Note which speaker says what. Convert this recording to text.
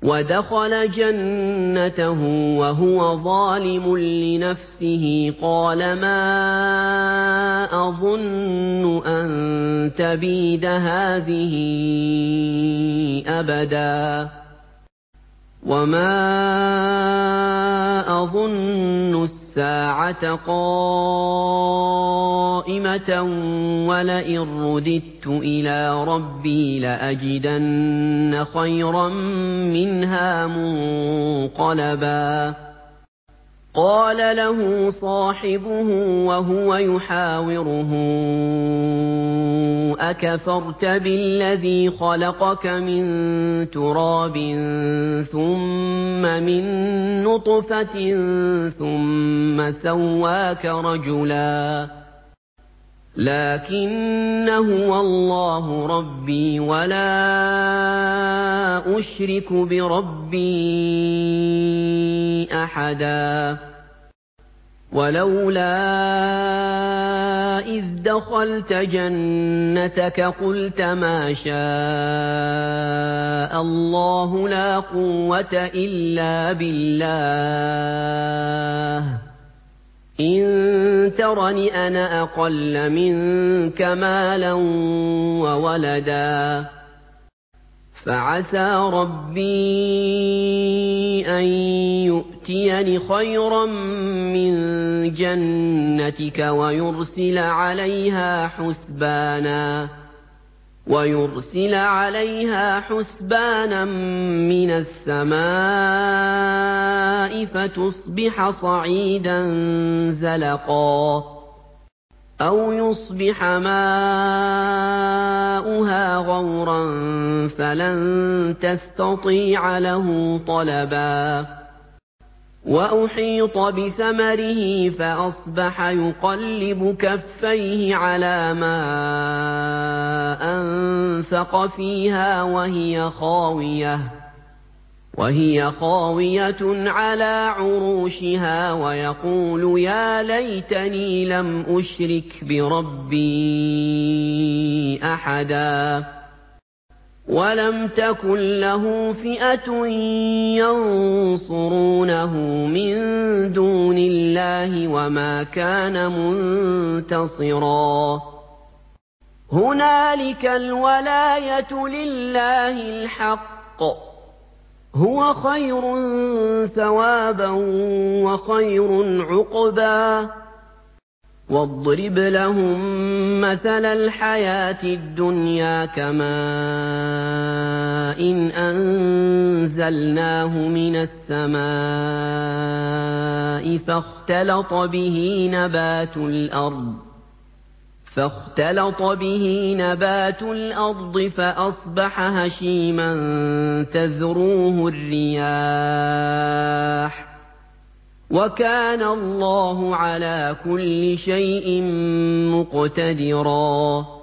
Speaker 1: وَدَخَلَ جَنَّتَهُ وَهُوَ ظَالِمٌ لِّنَفْسِهِ قَالَ مَا أَظُنُّ أَن تَبِيدَ هَٰذِهِ أَبَدًا وَمَا أَظُنُّ السَّاعَةَ قَائِمَةً وَلَئِن رُّدِدتُّ إِلَىٰ رَبِّي لَأَجِدَنَّ خَيْرًا مِّنْهَا مُنقَلَبًا قَالَ لَهُ صَاحِبُهُ وَهُوَ يُحَاوِرُهُ أَكَفَرْتَ بِالَّذِي خَلَقَكَ مِن تُرَابٍ ثُمَّ مِن نُّطْفَةٍ ثُمَّ سَوَّاكَ رَجُلًا لَّٰكِنَّ هُوَ اللَّهُ رَبِّي وَلَا أُشْرِكُ بِرَبِّي أَحَدًا وَلَوْلَا إِذْ دَخَلْتَ جَنَّتَكَ قُلْتَ مَا شَاءَ اللَّهُ لَا قُوَّةَ إِلَّا بِاللَّهِ إِن تَرَنِ أَنَا أَقَلَّ مِنكَ مَالًا وَوَلَدًا فَعَسَىٰ رَبِّي أَن يُؤْتِيَنِ خَيْرًا مِّن جَنَّتِكَ وَيُرْسِلَ عَلَيْهَا حُسْبَانًا مِّنَ السَّمَاءِ فَتُصْبِحَ صَعِيدًا زَلَقًا أَوْ يُصْبِحَ مَاؤُهَا غَوْرًا فَلَن تَسْتَطِيعَ لَهُ طَلَبًا وَأُحِيطَ بِثَمَرِهِ فَأَصْبَحَ يُقَلِّبُ كَفَّيْهِ عَلَىٰ مَا أَنفَقَ فِيهَا وَهِيَ خَاوِيَةٌ عَلَىٰ عُرُوشِهَا وَيَقُولُ يَا لَيْتَنِي لَمْ أُشْرِكْ بِرَبِّي أَحَدًا وَلَمْ تَكُن لَّهُ فِئَةٌ يَنصُرُونَهُ مِن دُونِ اللَّهِ وَمَا كَانَ مُنتَصِرًا هُنَالِكَ الْوَلَايَةُ لِلَّهِ الْحَقِّ ۚ هُوَ خَيْرٌ ثَوَابًا وَخَيْرٌ عُقْبًا وَاضْرِبْ لَهُم مَّثَلَ الْحَيَاةِ الدُّنْيَا كَمَاءٍ أَنزَلْنَاهُ مِنَ السَّمَاءِ فاختلط به نبات الأرض فأصبح هشيما تذروه الرياح وَكَانَ اللَّهُ عَلَىٰ كُلِّ شَيْءٍ مُّقْتَدِرًا